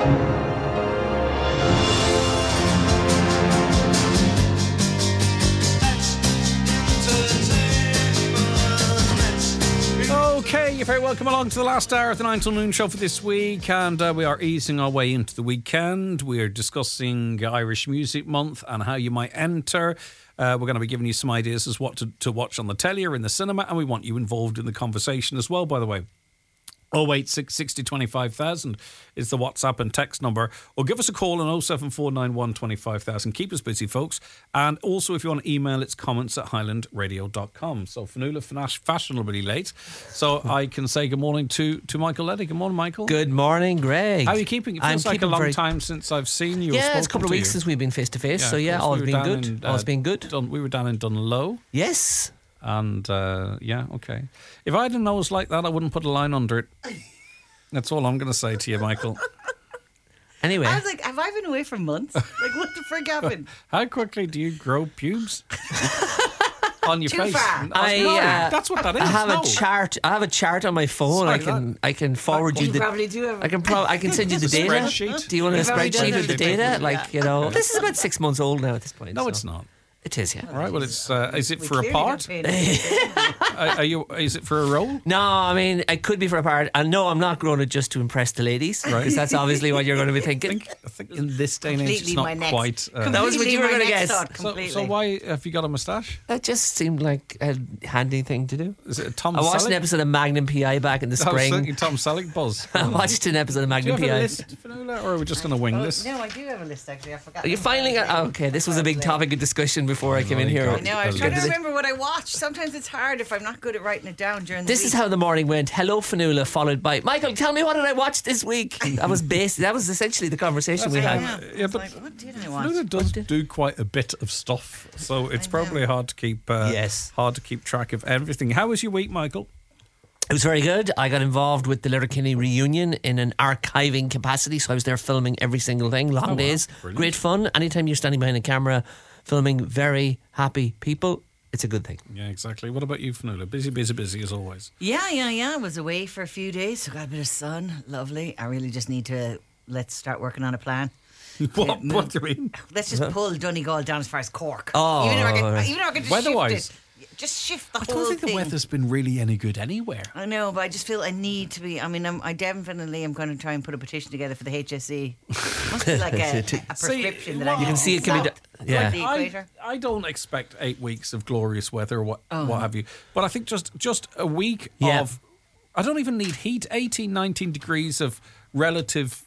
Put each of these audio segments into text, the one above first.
Okay, you're very welcome along to the last hour of the 9 till noon show for this week, and we are easing our way into the weekend. We're discussing Irish Music Month and how you might enter. We're going to be giving you some ideas as what to watch on the telly or in the cinema, and we want you involved in the conversation as well, by the way. 086 60 25,000 is the WhatsApp and text number, or give us a call on 07491 25,000. Keep us busy, folks. And also, if you want to email, it's comments@highlandradio.com. So Fionnuala fashionably late, so I can say good morning to Michael Leddy. Good morning, Michael. Good morning, Greg. How are you keeping? It feels like a long time since I've seen you. Yeah, it's a couple of weeks since we've been face to face. So yeah, all's been good. All's been good. We were down in Dunlow. Yes. And yeah, okay. If I had a nose like that, I wouldn't put a line under it. That's all I'm going to say to you, Michael. Anyway, I was like, have I been away for months? Like, what the frick happened? How quickly do you grow pubes on your Too face? far. That's what that is. I have a chart. I have a chart on my phone. I can forward you the. Probably do have. I can send you the data. Spreadsheet. Do you want a spreadsheet of the data? Like, you know, Yeah. this is about 6 months old now at this point. No, so. it's not. It is, yeah. All right. Well, it's is it We for a clearly part? got paid. Are you? Is it for a role? No, I mean, it could be for a part. And no, I'm not growing it just to impress the ladies. Right. Because that's obviously what you're going to be thinking. I think in this day and age, it's Completely not quite. That was what you were Completely going to my next guess. thought, completely. So why have you got a moustache? That just seemed like a handy thing to do. Is it a Tom I watched Selleck? an episode of Magnum PI back in the I was spring. thinking Tom Selleck buzz. I watched an episode of Do you Magnum have a PI. list, Fionnuala, or are we just going to wing this? No, I do have a list actually. I forgot. Are you finally okay, this was a big topic of discussion before I came in here. I know. I was trying to This remember what I watched. Sometimes it's hard if I'm not good at writing it down during the week. is how the morning went. Hello, Fionnuala, followed by Michael. Tell me, what did I watch this week? That was essentially the conversation we had. Yeah, but Like, what did I watch? Fionnuala does do quite a bit of stuff, so it's probably hard to keep. Yes. Hard to keep track of everything. How was your week, Michael? It was very good. I got involved with the Letterkenny reunion in an archiving capacity, so I was there filming every single thing. Long days, brilliant. great fun. Anytime you're standing behind a camera filming very happy people, it's a good thing. Yeah, exactly. What about you, Fionnuala? Busy, busy, busy as always. Yeah. I was away for a few days, so got a bit of sun. Lovely. I really just need to let's start working on a plan. What do you mean? Let's just pull Donegal down as far as Cork. Oh, even if I can, right. even if I can just Weather-wise? shift it. Just shift the I whole don't think thing. the weather's been really any good anywhere. I know, but I just feel I need to be. I mean, I definitely am going to try and put a petition together for the HSE. Must be like a prescription that I well, need. You can see it can be Yeah. yeah. The equator. I don't expect 8 weeks of glorious weather or what have you. But I think just a week Yeah. of, I don't even need heat, 18, 19 degrees of relative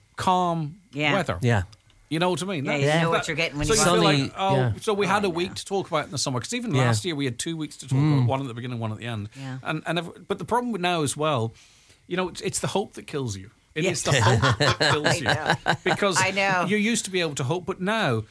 calm Yeah. weather. Yeah. You know what I mean? Yeah, you know what you're getting when so you you go feel Sunny, like, yeah. so we had a week to talk about in the summer. Because even Yeah. last year we had 2 weeks to talk about, one at the beginning, one at the end. Yeah. But the problem with now as well, you know, it's the hope that kills you. It is Yes. the hope that kills you. Because I know. you used to be able to hope, but now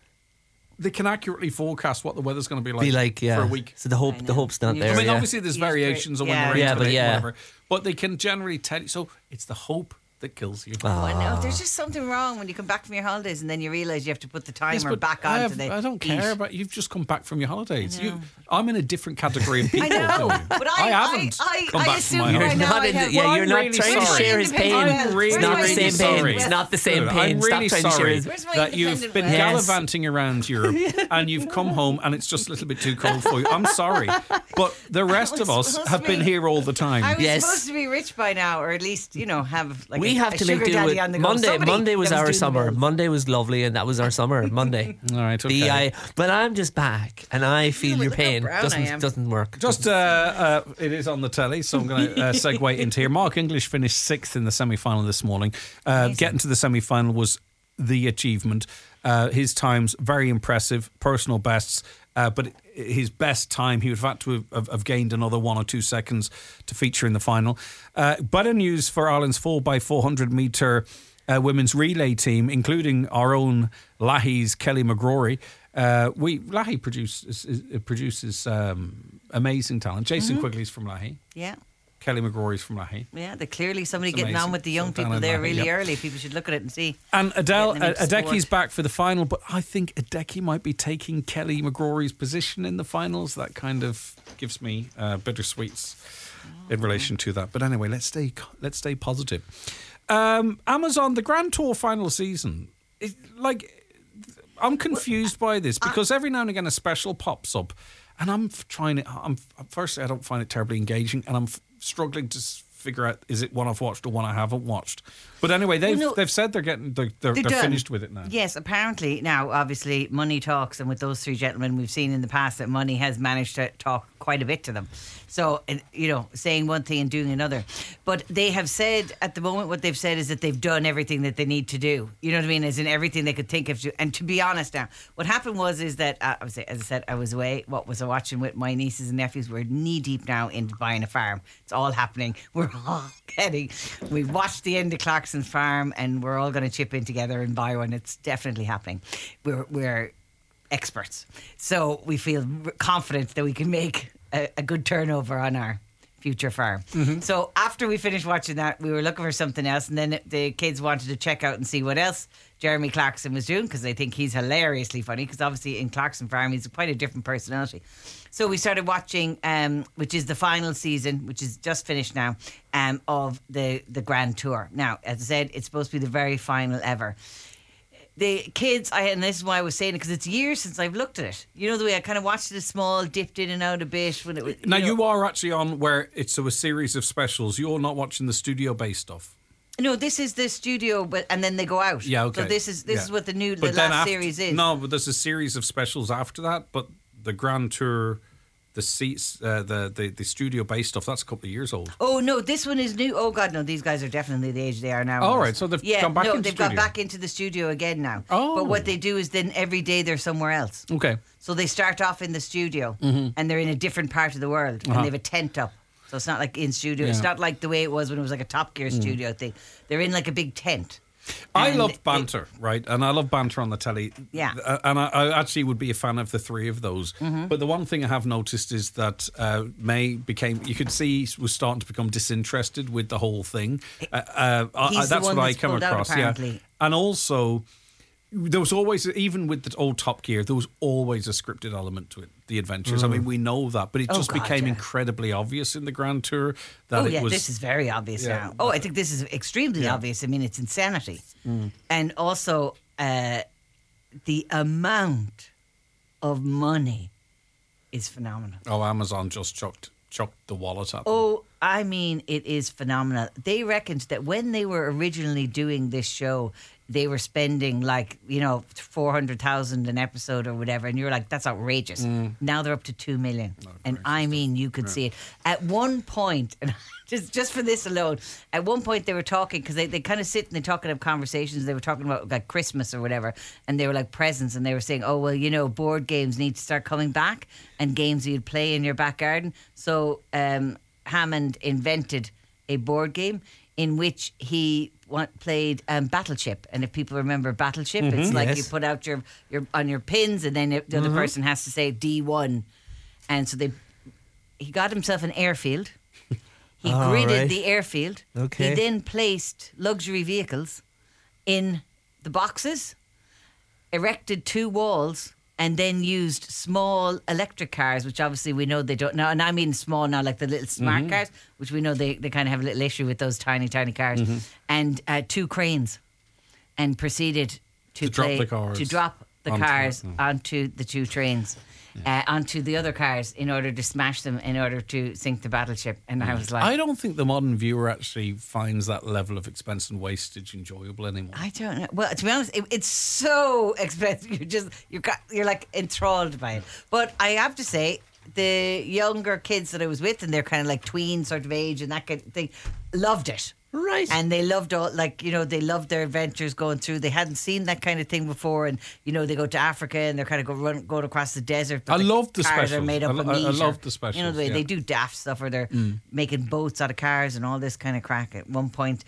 they can accurately forecast what the weather's going to be like, for a week. So the hope's not You there. I mean, yeah. obviously there's Yes, great. variations on when Yeah. the rain's Yeah, going but to hit yeah. and whatever. But they can generally tell you. So it's the hope that kills you. Oh, I know. There's just something wrong when you come back from your holidays and then you realise you have to put the Yes, timer but back I onto the don't heat. care about you've just come back from your holidays. I know. I'm in a different category of people. I know, than you. but I haven't come back assume from my right You're holidays. now not I in the, have- yeah, Well, you're I'm not really trying to sorry. share his pain. I'm really It's not the same sorry. pain. It's not the same Good. pain. I'm Stop really trying to share sorry his. Where's my that you've independent been wealth? gallivanting around Europe and you've come home and it's just a little bit too cold for you. I'm sorry. But the rest of us supposed have to been be- here all the I time. was Yes. supposed to be rich by now, or at least, have like We have a to sugar make do daddy with on the go. Monday. Somebody Monday was that our doing the summer. bills. Monday was lovely, and that was our summer. Monday. All right, okay. But I'm just back, and I feel but your look how pain. brown I am. Doesn't work. Just it is on the telly, so I'm going to segue into here. Mark English finished 6th in the semi-final this morning. Getting to the semi-final was the achievement. His times very impressive, personal bests. But his best time, he would have had to have gained another 1 or 2 seconds to feature in the final. Better news for Ireland's 4x400 metre women's relay team, including our own Lahey's Kelly McGrory. Lahey produces amazing talent. Jason Quigley's from Lahey. Yeah. Kelly McGrory's from Lahey. Yeah, they're clearly somebody It's getting amazing. on with the young So down people in there Lahey, really yep. early. People should look at it and see. And Adeki's sport. back for the final, but I think Adeki might be taking Kelly McGrory's position in the finals. That kind of gives me bittersweets in relation to that. But anyway, let's stay positive. Amazon, the Grand Tour final season, I'm confused by this because every now and again a special pops up, and I'm trying it. Firstly, I don't find it terribly engaging, and I'm struggling to figure out, is it one I've watched or one I haven't watched. But anyway, they've said they're finished with it now. Yes, apparently. Now, obviously, money talks, and with those three gentlemen, we've seen in the past that money has managed to talk quite a bit to them. So, saying one thing and doing another. But they have said, at the moment, what they've said is that they've done everything that they need to do. You know what I mean? As in everything they could think of. And to be honest now, what happened is that, as I said, I was away. What was I watching with my nieces and nephews? We're knee deep now into buying a farm. It's all happening. We watched the end of Clarkson's farm, and we're all going to chip in together and buy one. It's definitely happening. We're experts. So we feel confident that we can make a good turnover on our future farm. Mm-hmm. So after we finished watching that, we were looking for something else, and then the kids wanted to check out and see what else Jeremy Clarkson was doing, because they think he's hilariously funny, because obviously in Clarkson Farm he's quite a different personality. So we started watching, which is the final season, which is just finished now, of the Grand Tour. Now, as I said, it's supposed to be the very final ever. The kids, and this is why I was saying it, because it's years since I've looked at it. You know, the way I kind of watched it a small, dipped in and out a bit. When it was, now, you are actually on where it's a series of specials. You're not watching the studio-based stuff. No, this is the studio, and then they go out. Yeah, okay. So this is what the last series is. No, but there's a series of specials after that. But the Grand Tour, the seats, the studio-based stuff, that's a couple of years old. Oh no, this one is new. Oh God, no, these guys are definitely the age they are now. All right, so they've gone back into the studio. They've gone back into the studio again now. Oh. But what they do is then every day they're somewhere else. Okay. So they start off in the studio, and they're in a different part of the world, and they have a tent up. So it's not like in studio. Yeah. It's not like the way it was when it was like a Top Gear studio thing. They're in like a big tent. I love banter, right? And I love banter on the telly. Yeah. And I actually would be a fan of the three of those. Mm-hmm. But the one thing I have noticed is that May you could see, was starting to become disinterested with the whole thing. That's what I come across. Yeah. And also, there was always, even with the old Top Gear, there was always a scripted element to it, the adventures. I mean, we know that, but it just became incredibly obvious in the Grand Tour that this is very obvious now. Oh, I think this is extremely obvious. I mean, it's insanity. And also, the amount of money is phenomenal. Oh, Amazon just chucked the wallet at them. Oh, I mean, it is phenomenal. They reckoned that when they were originally doing this show, they were spending 400,000 an episode or whatever, and you're like, that's outrageous. Now they're up to 2 million, and I mean, you could see it at one point. And just for this alone, at one point they were talking, because they kind of sit and they talking of conversations. They were talking about like Christmas or whatever, and they were like presents, and they were saying, oh well, board games need to start coming back, and games you'd play in your back garden. So Hammond invented a board game in which he played Battleship. And if people remember Battleship, it's like you put out your on your pins, and then the other person has to say D1. And so he got himself an airfield. He gridded the airfield. Okay. He then placed luxury vehicles in the boxes, erected 2 walls, and then used small electric cars, which obviously we know they don't now. And I mean small now, like the little smart cars, which we know they kind of have a little issue with those tiny, tiny cars. And 2 cranes, and proceeded to drop the cars onto the 2 trains. Onto the other cars in order to smash them, in order to sink the battleship. And I was like, I don't think the modern viewer actually finds that level of expense and wastage enjoyable anymore. I don't know. Well, to be honest, it's so expensive. You're like enthralled by it. But I have to say, the younger kids that I was with, and they're kind of like tween sort of age and that kind of thing, loved it. Right. And they loved they loved their adventures going through. They hadn't seen that kind of thing before, and they go to Africa and they're kind of going across the desert. I love the cars specials. Are made up of meat. I love the specials. The way they do daft stuff, where they're making boats out of cars and all this kind of crack. At one point,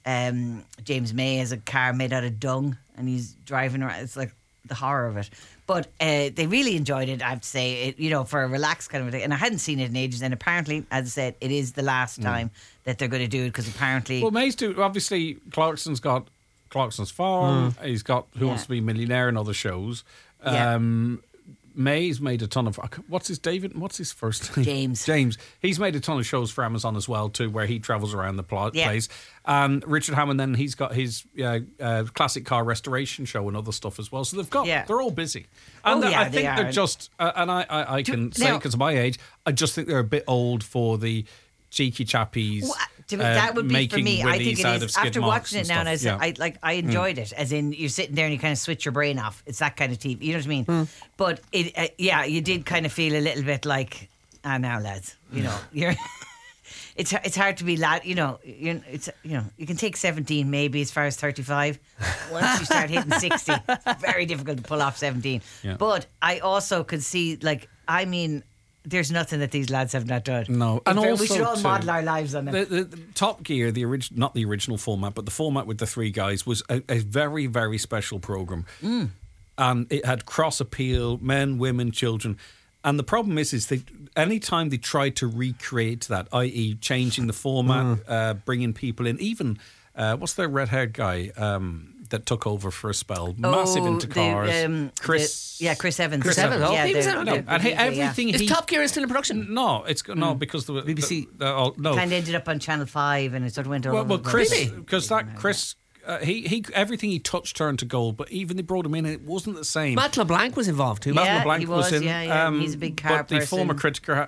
James May has a car made out of dung, and he's driving around. It's like the horror of it. But they really enjoyed it, I have to say, for a relaxed kind of thing. And I hadn't seen it in ages. And apparently, as I said, it is the last time that they're going to do it, because apparently... Well, Mays do. Obviously, Clarkson's got Clarkson's Farm. He's got Who Wants to Be a Millionaire and other shows. May's made a ton of. What's his first name? James. James. He's made a ton of shows for Amazon as well too, where he travels around the place. And Richard Hammond, then he's got his classic car restoration show and other stuff as well. So they're all busy. And I think they're just, and I can say because of my age, I just think they're a bit old for the cheeky chappies. That would be for me. I think it is. After watching it now, and I enjoyed it. As in, you're sitting there and you kind of switch your brain off. It's that kind of TV. You know what I mean? But it, you did kind of feel a little bit like, now lads, you're. It's hard to be lad. You can take 17 maybe as far as 35. Once you start hitting 60, it's very difficult to pull off 17. Yeah. But I also could see, there's nothing that these lads have not done. No, and also we should all model our lives on them. The Top Gear, not the original format, but the format with the three guys was a very, very special program, and it had cross appeal, men, women, children. And the problem is any time they tried to recreate that, i.e., changing the format, bringing people in, even what's the red-haired guy that took over for a spell, massive into cars, Chris Evans. Chris Evans. Everything. Is Top Gear still in production? No, it's no because the BBC. No, kind of ended up on Channel 5, and it sort of went over. Well, Chris, because Chris. He everything he touched turned to gold, but even they brought him in, it wasn't the same. Matt LeBlanc was involved too. Yeah, Matt LeBlanc he was in. He's a big car but the former cricketer,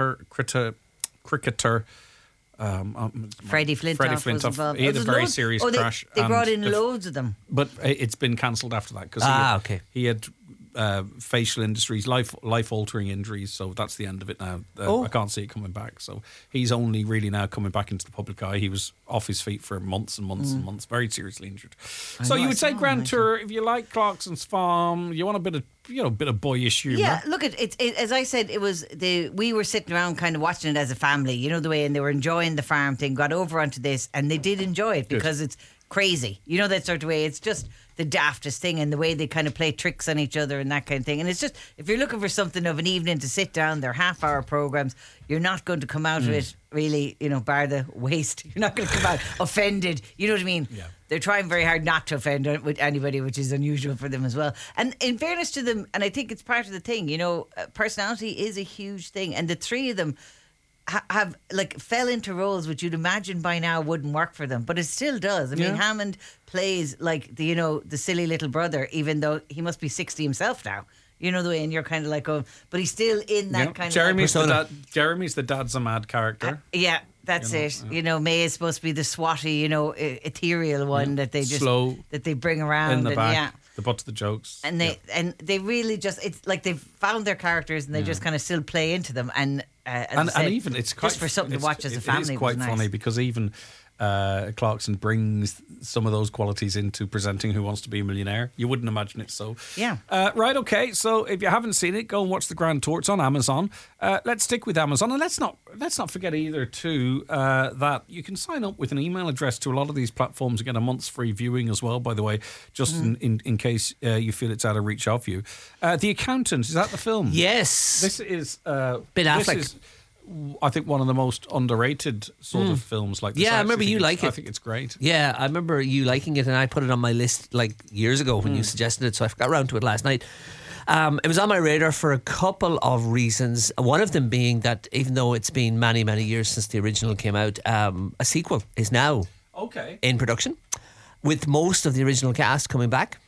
Freddie Flintoff was involved. He had a very serious crash. They brought in loads of them, but it's been cancelled after that because he had facial injuries, life-altering injuries, so that's the end of it now. I can't see it coming back. So he's only really now coming back into the public eye. He was off his feet for months and months and months, very seriously injured. So you would say Grand Tour, if you like Clarkson's Farm, you want a bit of boyish humour. Yeah, look, as I said, it was we were sitting around kind of watching it as a family, the way, and they were enjoying the farm thing, got over onto this, and they did enjoy it because it's crazy. That sort of way. It's just the daftest thing, and the way they kind of play tricks on each other and that kind of thing. And it's just, if you're looking for something of an evening to sit down, they're half-hour programs. You're not going to come out of it really, bar the waist. You're not going to come out offended. You know what I mean? Yeah. They're trying very hard not to offend with anybody, which is unusual for them as well. And in fairness to them, and I think it's part of the thing, personality is a huge thing. And the three of them have fell into roles which you'd imagine by now wouldn't work for them, but it still does. I mean, Hammond plays the silly little brother, even though he must be 60 himself now. The way, and you're kind of like, but he's still in that kind Jeremy's of Jeremy's the dad's a mad character. That's it. May is supposed to be the swatty, ethereal one that they just slow that they bring around in the back. Yeah. The butt of the jokes, and they really just, it's like they've found their characters and they just kind of still play into them, and even it's quite, just for something to watch as a family. It's quite funny because even Clarkson brings some of those qualities into presenting Who Wants to Be a Millionaire. You wouldn't imagine it so. Yeah. Right, okay. So if you haven't seen it, go and watch The Grand Tour. It's on Amazon. Let's stick with Amazon, and let's not forget either too that you can sign up with an email address to a lot of these platforms and get a month's free viewing as well, by the way, just in case you feel it's out of reach of you. The Accountant, is that the film? Yes. This is Ben Affleck. This is, I think, one of the most underrated sort of films like this. Yeah, I remember you like it. I think it's great. Yeah, I remember you liking it, and I put it on my list years ago when you suggested it, so I got around to it last night. It was on my radar for a couple of reasons. One of them being that even though it's been many, many years since the original came out, a sequel is now in production, with most of the original cast coming back.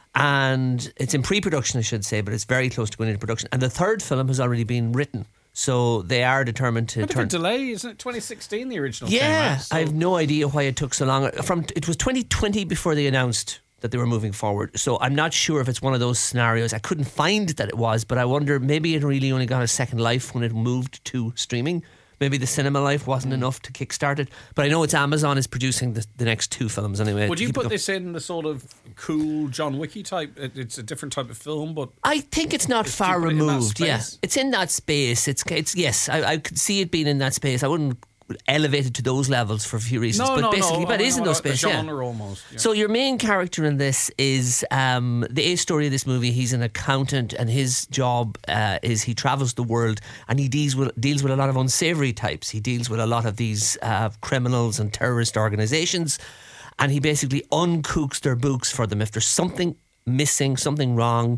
And it's in pre-production, I should say, but it's very close to going into production. And the third film has already been written. So they are determined to turn. A delay, isn't it? 2016, the original. Yeah, came out, so. I have no idea why it took so long. It was 2020 before they announced that they were moving forward. So I'm not sure if it's one of those scenarios. I couldn't find that it was, but I wonder maybe it really only got a second life when it moved to streaming. Maybe the cinema life wasn't enough to kickstart it. But I know it's Amazon is producing the next two films anyway. Would you put this in the sort of cool John Wicky type? It's a different type of film, but I think it's not far removed. Yeah, it's in that space. It's yes, I could see it being in that space. I wouldn't elevate it to those levels for a few reasons, but it is in those spaces. Genre almost. Yeah. So your main character in this is the A story of this movie. He's an accountant, and his job is he travels the world and he deals with a lot of unsavory types. He deals with a lot of these criminals and terrorist organizations, and he basically uncooks their books for them if there's something missing, something wrong.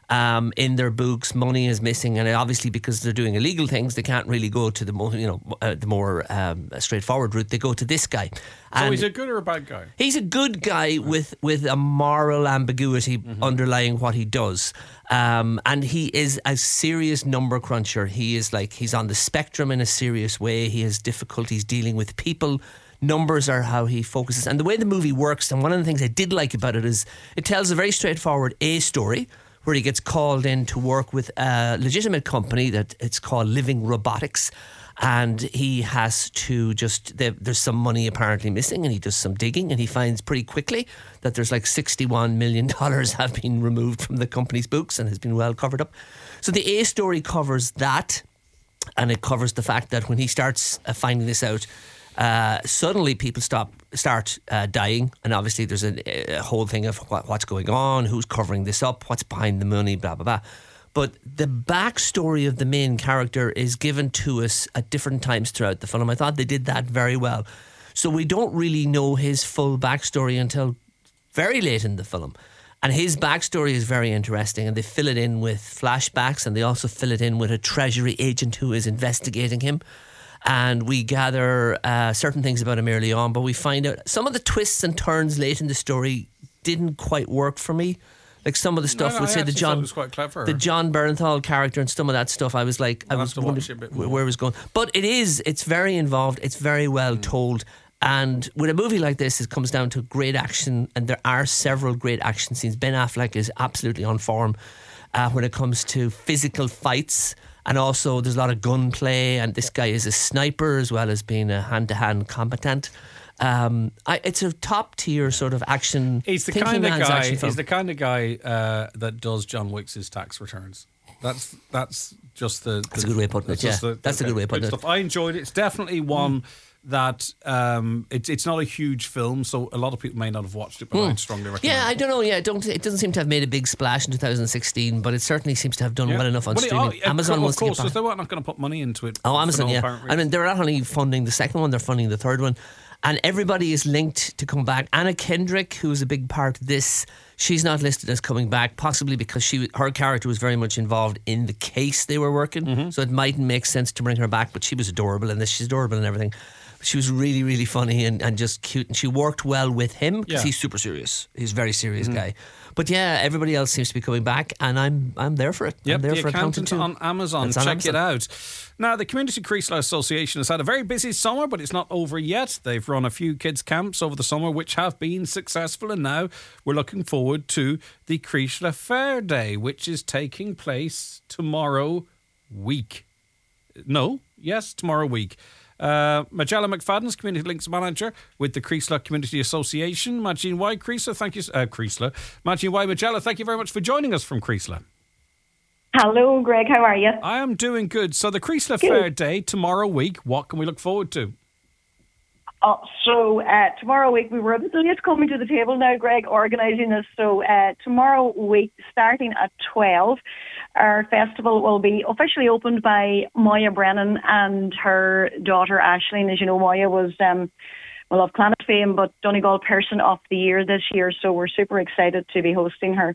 in their books. Money is missing, and obviously because they're doing illegal things, they can't really go to the more straightforward route. They go to this guy. So And he's a good or a bad guy? he's a good guy with a moral ambiguity underlying what he does. And he is a serious number cruncher. He's on the spectrum in a serious way. He has difficulties dealing with people. Numbers are how he focuses. And the way the movie works, and one of the things I did like about it is it tells a very straightforward A story where he gets called in to work with a legitimate company that it's called Living Robotics. And he has to there's some money apparently missing, and he does some digging, and he finds pretty quickly that there's like $61 million have been removed from the company's books and has been well covered up. So the A story covers that, and it covers the fact that when he starts finding this out, suddenly people start dying, and obviously there's a whole thing of what's going on, who's covering this up, what's behind the money, blah, blah, blah. But the backstory of the main character is given to us at different times throughout the film. I thought they did that very well. So we don't really know his full backstory until very late in the film. And his backstory is very interesting, and they fill it in with flashbacks, and they also fill it in with a Treasury agent who is investigating him. And we gather certain things about him early on, but we find out some of the twists and turns late in the story didn't quite work for me. Like some of the stuff, I actually thought it was quite clever. The John Bernthal character and some of that stuff, I was like, I was wondering where it was going. But it's very involved, it's very well told. And with a movie like this, it comes down to great action, and there are several great action scenes. Ben Affleck is absolutely on form when it comes to physical fights. And also there's a lot of gunplay, and this guy is a sniper as well as being a hand-to-hand combatant. It's a top tier sort of action. He's the kind of guy. He's the kind of guy that does John Wick's tax returns. That's just the. That's a good way of putting it. Yeah, that's a good way of putting it. I enjoyed it. It's definitely one that it's not a huge film, so a lot of people may not have watched it, but I'd strongly recommend. Yeah, I don't know. Yeah, it doesn't seem to have made a big splash in 2016, but it certainly seems to have done well enough on streaming. Amazon wants to get back. They weren't not going to put money into it. Oh, Amazon, yeah. I mean, they're not only funding the second one, they're funding the third one. And everybody is linked to come back. Anna Kendrick, who's a big part of this, she's not listed as coming back, possibly because her character was very much involved in the case they were working. So it mightn't make sense to bring her back, but she was adorable in this. She's adorable and everything. She was really, really funny and just cute. And she worked well with him because he's super serious. He's a very serious guy. But yeah, everybody else seems to be coming back, and I'm there for it. Yep, I'm there The for Accountant on Amazon. Check it out. Now, the Community Creeslough Association has had a very busy summer, but it's not over yet. They've run a few kids' camps over the summer, which have been successful, and now we're looking forward to the Creeslough Fair Day, which is taking place tomorrow week. Tomorrow week. Majella McFadden's Community Links Manager with the Creeslough Community Association. Majin Y. Creeslough, thank you. Majin Y. Majella, thank you very much for joining us from Creeslough. Hello, Greg. How are you? I am doing good. So the Creeslough Fair Day tomorrow week, what can we look forward to? Tomorrow week, we were a bit late coming to the table now, Greg, organising this. So tomorrow week, starting at 12, our festival will be officially opened by Moya Brennan and her daughter Aisling. As you know, Moya was, of Planet fame, but Donegal Person of the Year this year. So we're super excited to be hosting her.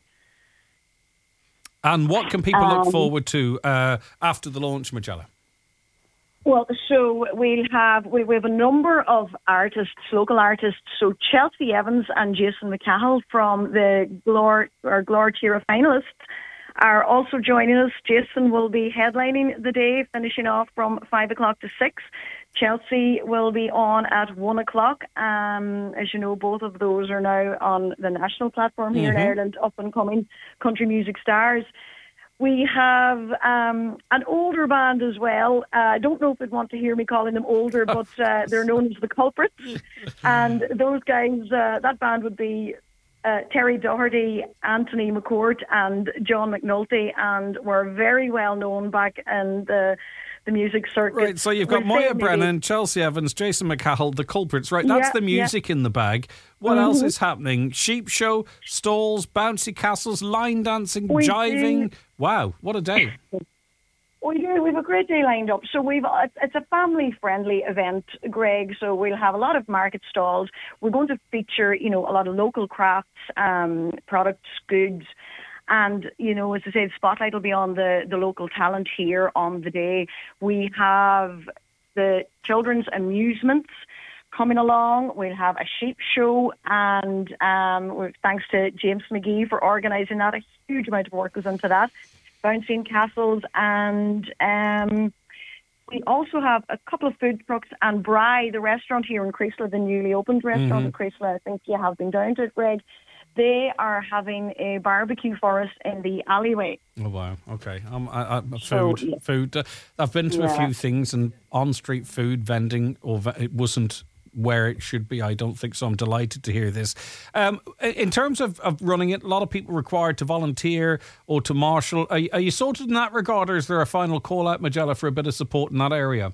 And what can people look forward to after the launch, Majella? Well, so we have a number of artists, local artists. So Chelsea Evans and Jason McCahill from the Glór Tíre finalists are also joining us. Jason will be headlining the day, finishing off from 5 o'clock to 6. Chelsea will be on at 1 o'clock. As you know, both of those are now on the national platform here in Ireland, up and coming country music stars. We have an older band as well. I don't know if they'd want to hear me calling them older, but they're known as the Culprits. And those guys, that band would be Terry Doherty, Anthony McCourt and John McNulty, and were very well known back in the music circuit. Right, so you've got Moya Brennan, Chelsea Evans, Jason McCahill, the Culprits. Right, that's the music in the bag. What else is happening? Sheep show, stalls, bouncy castles, line dancing, jiving. Wow, what a day. We do. We have a great day lined up. So it's a family-friendly event, Greg. So we'll have a lot of market stalls. We're going to feature, a lot of local crafts, products, goods. And, as I say, the spotlight will be on the local talent here on the day. We have the children's amusements coming along. We'll have a sheep show, and thanks to James McGee for organising that. A huge amount of work goes into that. Bouncing castles, and we also have a couple of food trucks, and Bry, the restaurant here in Creasla, the newly opened restaurant in Creasla. I think you have been down to it, Greg. They are having a barbecue for us in the alleyway. Oh, wow. Okay. So, food. I've been to a few things, and on-street food vending, it wasn't where it should be. I don't think so. I'm delighted to hear this. In terms of running it, a lot of people required to volunteer or to marshal. Are you sorted in that regard, or is there a final call out, Majella, for a bit of support in that area?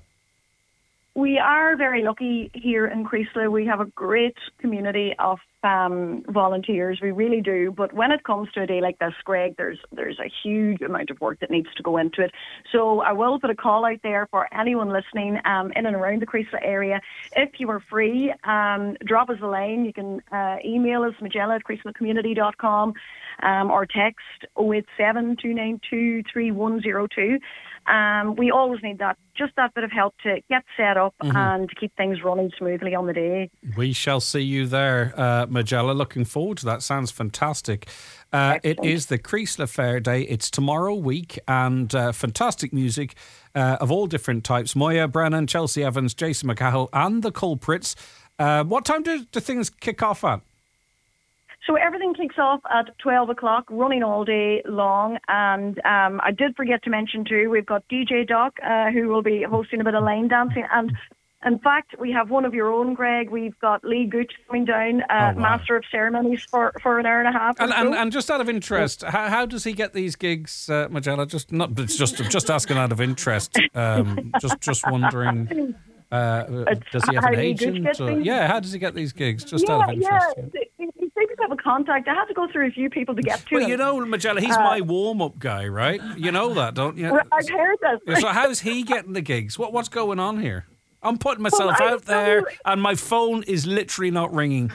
We are very lucky here in Creasla. We have a great community of volunteers. We really do. But when it comes to a day like this, Greg, there's a huge amount of work that needs to go into it. So I will put a call out there for anyone listening in and around the Creasla area. If you are free, drop us a line. You can email us, majella@creaslacommunity.com, or text 087 292 3102. We always need just that bit of help to get set up and to keep things running smoothly on the day. We shall see you there, Majella. Looking forward to that. Sounds fantastic. It is the Creasla Fair Day. It's tomorrow week, and fantastic music of all different types. Moya Brennan, Chelsea Evans, Jason McCahill, and the Culprits. What time do things kick off at? So everything kicks off at 12 o'clock, running all day long. And I did forget to mention too, we've got DJ Doc, who will be hosting a bit of line dancing. And in fact, we have one of your own, Greg. We've got Lee Gooch coming down, Master of Ceremonies for an hour and a half. And just out of interest, how does he get these gigs, Majella? Just asking out of interest. Just wondering. Does he have an agent? How does he get these gigs? Just out of interest. He seems to have a contact. I had to go through a few people to get to him. Well, you know, Majella, he's my warm-up guy, right? You know that, don't you? I've heard that. So how's he getting the gigs? What's going on here? I'm putting myself out there, and my phone is literally not ringing.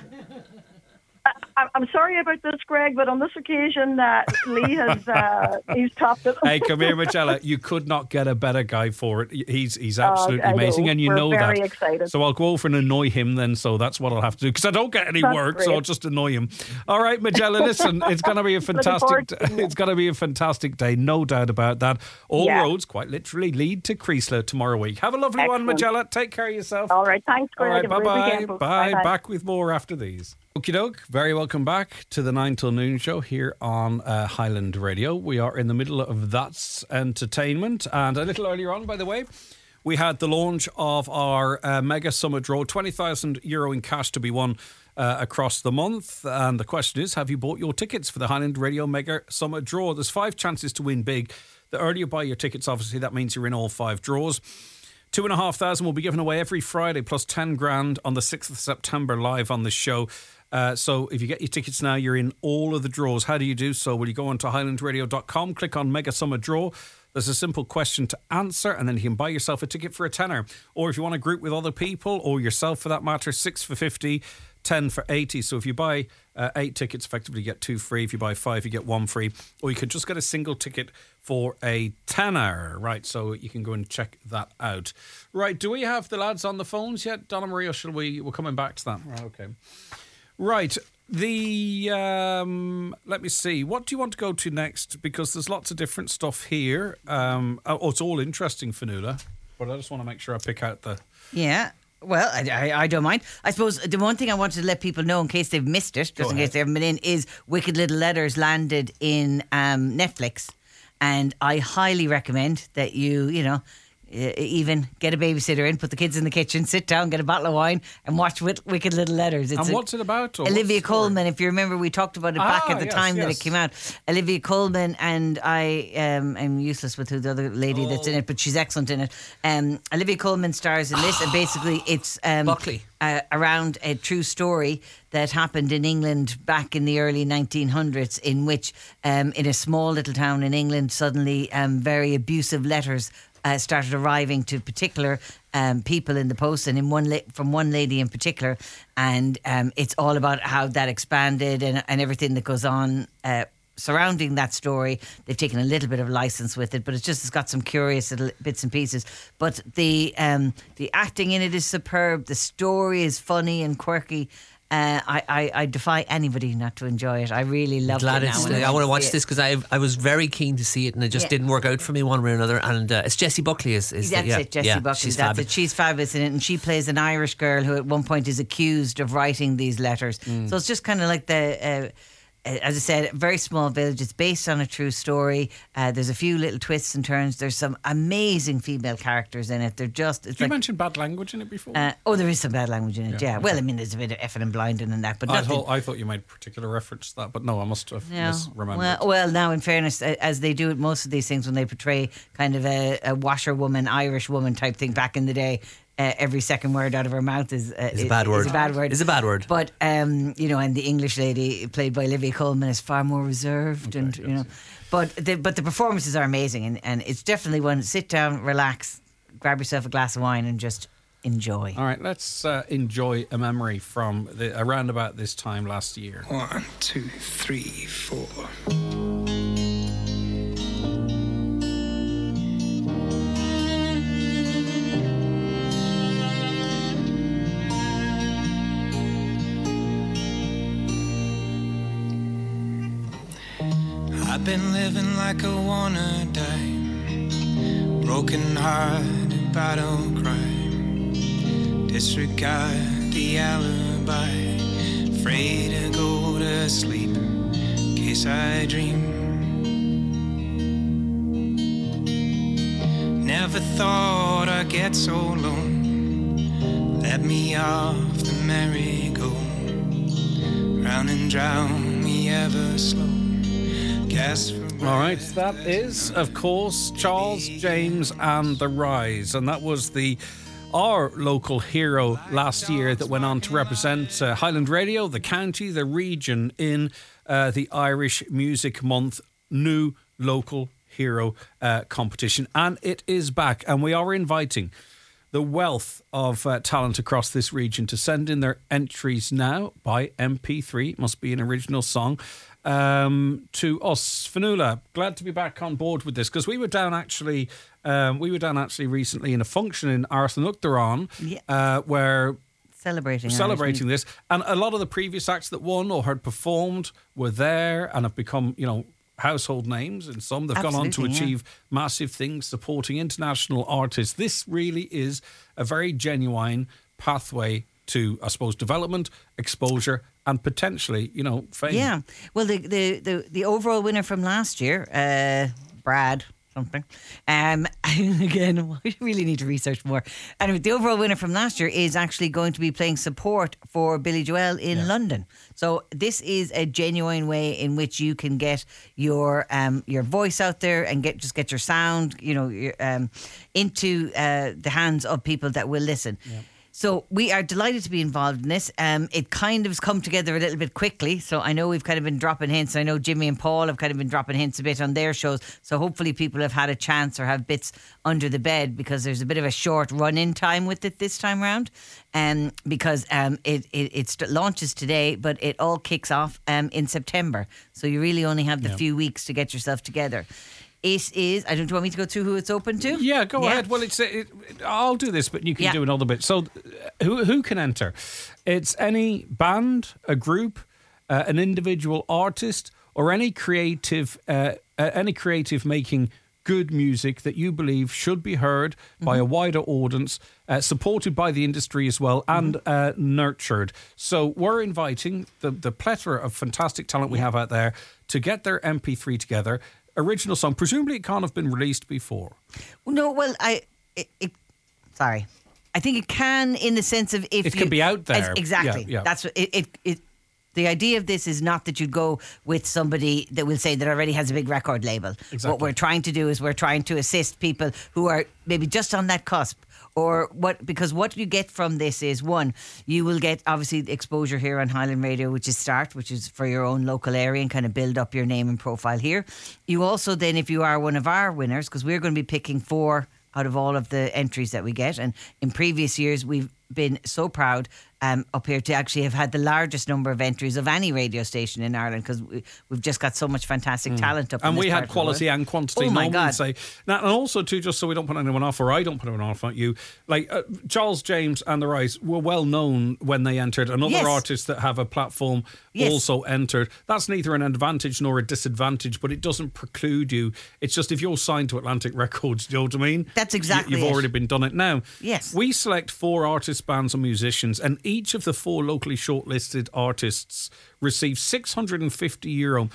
I'm sorry about this, Greg, but on this occasion, Lee has he's topped it. Hey, come here, Majella. You could not get a better guy for it. He's absolutely amazing, and you know that. We're very excited. So I'll go over and annoy him then. So that's what I'll have to do, because I don't get any work, great. So I'll just annoy him. All right, Majella. Listen, it's going to be a fantastic. It's going to be a fantastic day, no doubt about that. All roads, quite literally, lead to Creasla tomorrow week. Have a lovely one, Majella. Take care of yourself. All right, thanks, Greg. All right, bye. Back with more after these. Okie doke, very welcome back to the 9 till noon show here on Highland Radio. We are in the middle of That's Entertainment, and a little earlier on, by the way, we had the launch of our Mega Summer Draw, €20,000 in cash to be won across the month. And the question is, have you bought your tickets for the Highland Radio Mega Summer Draw? There's 5 chances to win big. The earlier you buy your tickets, obviously, that means you're in all 5 draws. 2,500 will be given away every Friday, plus 10 grand on the 6th of September live on the show. So if you get your tickets now, you're in all of the draws. How do you do so? Well, you go onto highlandradio.com, click on Mega Summer Draw. There's a simple question to answer, and then you can buy yourself a ticket for a tenner. Or if you want to group with other people, or yourself for that matter, 6 for 50, 10 for 80. So if you buy 8 tickets, effectively you get 2 free. If you buy 5, you get 1 free. Or you could just get a single ticket for a tenner. Right, so you can go and check that out. Right, do we have the lads on the phones yet? Donna Marie, or shall we're coming back to that? Right, okay. Right, let me see. What do you want to go to next? Because there's lots of different stuff here. It's all interesting, Fionnuala, but I just want to make sure I pick out the... Yeah, well, I don't mind. I suppose the one thing I wanted to let people know, in case they've missed it, just in case they haven't been in, is Wicked Little Letters landed in Netflix. And I highly recommend that you even get a babysitter in, put the kids in the kitchen, sit down, get a bottle of wine and watch Wicked Little Letters. And what's it about? Olivia Colman, if you remember, we talked about it back at the time that it came out. Olivia Colman, and I am useless with who the other lady that's in it, but she's excellent in it. Olivia Colman stars in this, and basically it's Buckley. Around a true story that happened in England back in the early 1900s, in which in a small little town in England, suddenly very abusive letters started arriving to particular people in the post, and from one lady in particular, and it's all about how that expanded and everything that goes on surrounding that story. They've taken a little bit of license with it, but it's got some curious little bits and pieces. But the acting in it is superb. The story is funny and quirky. I defy anybody not to enjoy it. I really love it. I want to watch this because I was very keen to see it, and it just didn't work out for me one way or another. And it's Jessie Buckley is That's it, Jessie Buckley. That's it. She's fabulous in it, and she plays an Irish girl who at one point is accused of writing these letters. So it's just kind of like as I said, a very small village. It's based on a true story. There's a few little twists and turns. There's some amazing female characters in it. They're just... Did you mention bad language in it before? There is some bad language in it, yeah. Okay. Well, I mean, there's a bit of effing and blinding and that, but I thought you made particular reference to that, but no, I must have misremembered. Well, now, in fairness, as they do at most of these things when they portray kind of a washerwoman, Irish woman type thing back in the day, every second word out of her mouth is a bad word. Is a bad word. But and the English lady played by Olivia Colman is far more reserved, But the performances are amazing, and it's definitely one. Sit down, relax, grab yourself a glass of wine, and just enjoy. All right, let's enjoy a memory from around about this time last year. 1, 2, 3, 4. I've been living like I wanna die, broken hearted battle cry, disregard the alibi, afraid to go to sleep in case I dream. Never thought I'd get so low, let me off the merry-go, round and drown me ever slow. All right, that is, of course, Charles James and The Rise, and that was our local hero last year that went on to represent Highland Radio, the county, the region in the Irish Music Month new local hero competition, and it is back, and we are inviting the wealth of talent across this region to send in their entries now by MP3. Must be an original song. To us. Fionnuala, glad to be back on board with this, because we were down actually recently in a function in Arthur where celebrating this, and a lot of the previous acts that won or had performed were there and have become household names, and some they've gone on to achieve massive things supporting international artists. This really is a very genuine pathway to, I suppose, development, exposure, and potentially, fame. Yeah. Well, the overall winner from last year, Brad something. Again, I really need to research more. Anyway, the overall winner from last year is actually going to be playing support for Billy Joel in London. So this is a genuine way in which you can get your voice out there and get your sound, into the hands of people that will listen. Yeah. So we are delighted to be involved in this. It kind of has come together a little bit quickly. So I know we've kind of been dropping hints. I know Jimmy and Paul have kind of been dropping hints a bit on their shows. So hopefully people have had a chance or have bits under the bed, because there's a bit of a short run-in time with it this time round. Because it launches today, but it all kicks off in September. So you really only have the few weeks to get yourself together. It is. Do you want me to go through who it's open to? Yeah, go ahead. Well, I'll do this, but you can do another bit. So, who can enter? It's any band, a group, an individual artist, or any creative making good music that you believe should be heard by a wider audience, supported by the industry as well, and nurtured. So we're inviting the plethora of fantastic talent we have out there to get their MP3 together. Original song. Presumably it can't have been released before. No, well, sorry. I think it can, in the sense of if it can be out there. Exactly. Yeah. That's what it. The idea of this is not that you go with somebody that will say that already has a big record label. Exactly. What we're trying to do is we're trying to assist people who are maybe just on that cusp. Because what you get from this is, one, you will get obviously the exposure here on Highland Radio, which is Start, which is for your own local area and kind of build up your name and profile here. You also then, if you are one of our winners, because we're going to be picking 4 out of all of the entries that we get, and in previous years we've been so proud up here to actually have had the largest number of entries of any radio station in Ireland, because we've just got so much fantastic talent up. And in this we part had of the quality world. and quantity. Oh my normally God! we'd say now, and also too, just so we don't put anyone off, or I don't put anyone off at you. Like Charles James and the Rise were well known when they entered, and other Yes. artists that have a platform Yes. also entered. That's neither an advantage nor a disadvantage, but it doesn't preclude you. It's just if you're signed to Atlantic Records, you know what I mean? That's exactly You've it. already been done it now. Yes. We select 4 artists, bands, and musicians, and each of the 4 locally shortlisted artists receive €650,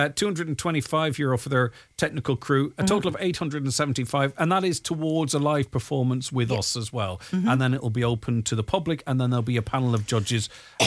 €225 for their technical crew, a total of 875, and that is towards a live performance with us as well. And then it'll be open to the public, and then there'll be a panel of judges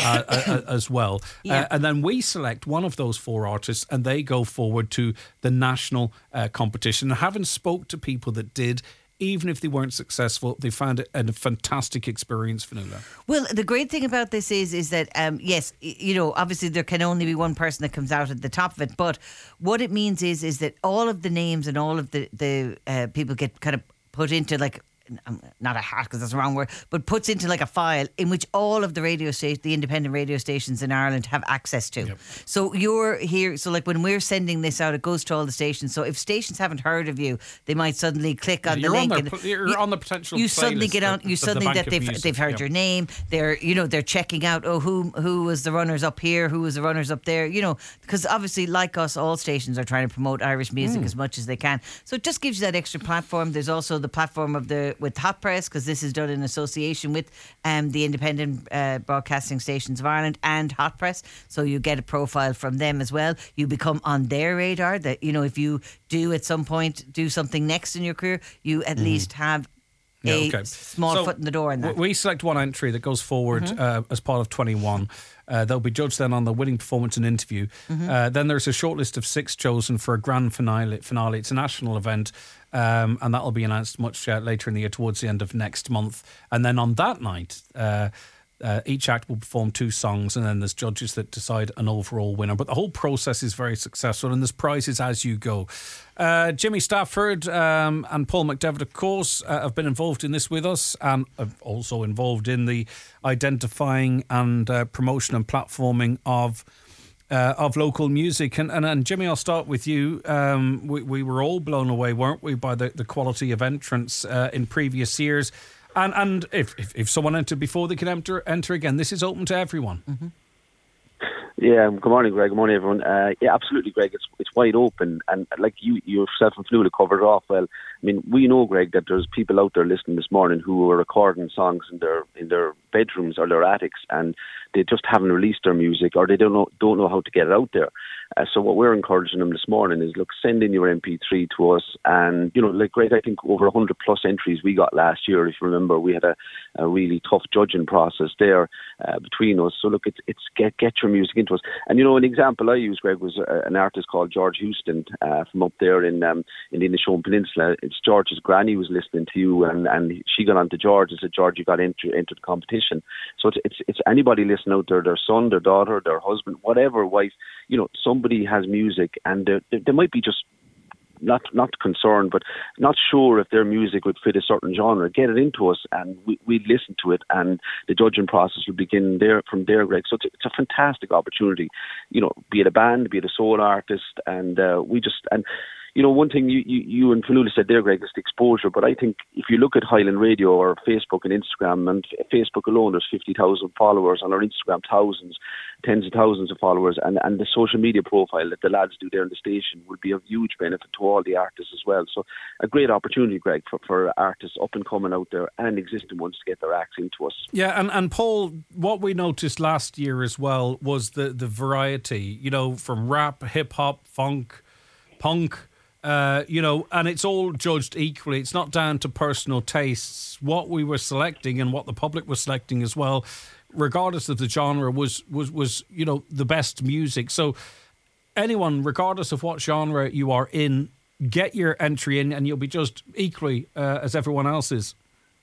as well. Yeah. And then we select one of those 4 artists, and they go forward to the national competition. And having spoke to people that did, even if they weren't successful, they found it a fantastic experience, Fionnuala. Well, the great thing about this is that, yes, you know, obviously there can only be one person that comes out at the top of it. But what it means is that all of the names and all of the people get kind of put into like, not a hat because that's the wrong word, but puts into like a file in which all of the the independent radio stations in Ireland have access to. Yep. So you're here. So like when we're sending this out, it goes to all the stations. So if stations haven't heard of you, they might suddenly click on the You're link. you're on the potential. You suddenly playlist get on. of You the suddenly Bank that of Music. they've heard Yep. your name. They're checking out. Oh, who was the runners up here? Who was the runners up there? You know, because obviously, like us, all stations are trying to promote Irish music as much as they can. So it just gives you that extra platform. There's also the platform of with Hot Press, because this is done in association with the independent broadcasting stations of Ireland and Hot Press. So you get a profile from them as well. You become on their radar. That, you know, if you do at some point do something next in your career, you at least have a small So foot in the door in that. We select one entry that goes forward as part of 21. They'll be judged then on the winning performance and interview. Then there's a shortlist of 6 chosen for a grand finale. It's a national event, and that'll be announced much later in the year, towards the end of next month. And then on that night, each act will perform 2 songs, and then there's judges that decide an overall winner. But the whole process is very successful, and there's prizes as you go. Jimmy Stafford and Paul McDevitt, of course, have been involved in this with us, and also involved in the identifying and promotion and platforming of local music. And Jimmy, I'll start with you. We were all blown away, weren't we, by the quality of entrance in previous years. And if someone entered before, they can enter again. This is open to everyone. Mm-hmm. Yeah, good morning, Greg. Good morning, everyone. Yeah, absolutely, Greg. It's wide open, and like you yourself and Fionnuala covered it off well. I mean, we know, Greg, that there's people out there listening this morning who are recording songs in their bedrooms or their attics, and they just haven't released their music, or they don't know how to get it out there. So what we're encouraging them this morning is, look, send in your MP3 to us, and like Greg, I think over 100 plus entries we got last year. If you remember, we had a really tough judging process there between us. So look, it's get your music into us. And an example I used, Greg, was an artist called George Houston from up there in the Inishowen Peninsula. It's George's granny was listening to you, and she got on to George and said, George, you got into the competition. So it's anybody listening out there, their son, their daughter, their husband, whatever, wife, somebody has music, and they might be just not concerned, but not sure if their music would fit a certain genre. Get it into us, and we'd listen to it, and the judging process will begin from there, Greg. So it's a fantastic opportunity, be it a band, be it a solo artist, and one thing you and Fionnuala said there, Greg, is the exposure. But I think if you look at Highland Radio or Facebook and Instagram, and Facebook alone, there's 50,000 followers. On our Instagram, thousands, tens of thousands of followers. And the social media profile that the lads do there in the station will be of huge benefit to all the artists as well. So a great opportunity, Greg, for artists up and coming out there and existing ones to get their acts into us. Yeah, and Paul, what we noticed last year as well was the variety, from rap, hip-hop, funk, punk, and it's all judged equally. It's not down to personal tastes. What we were selecting and what the public was selecting as well, regardless of the genre, was the best music. So anyone, regardless of what genre you are in, get your entry in, and you'll be judged equally as everyone else is.